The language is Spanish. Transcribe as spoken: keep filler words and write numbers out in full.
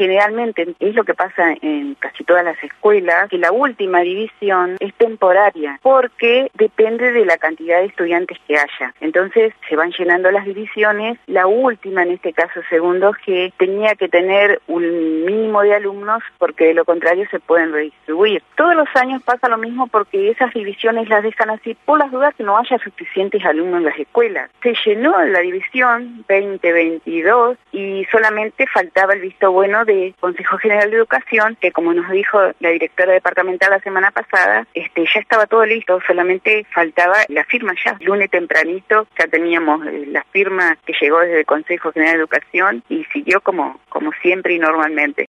generalmente es lo que pasa en casi todas las escuelas, que la última división es temporaria, porque depende de la cantidad de estudiantes que haya. Entonces se van llenando las divisiones. La última, en este caso segundo G, tenía que tener un mínimo de alumnos, porque de lo contrario se pueden redistribuir. Todos los años pasa lo mismo, porque esas divisiones las dejan así por las dudas que no haya suficientes alumnos en las escuelas. Se llenó la división veinte veintidós y solamente faltaba el visto bueno de Consejo General de Educación, que como nos dijo la directora departamental la semana pasada, este ya estaba todo listo, solamente faltaba la firma ya. El lunes tempranito ya teníamos la firma que llegó desde el Consejo General de Educación y siguió como, como siempre y normalmente.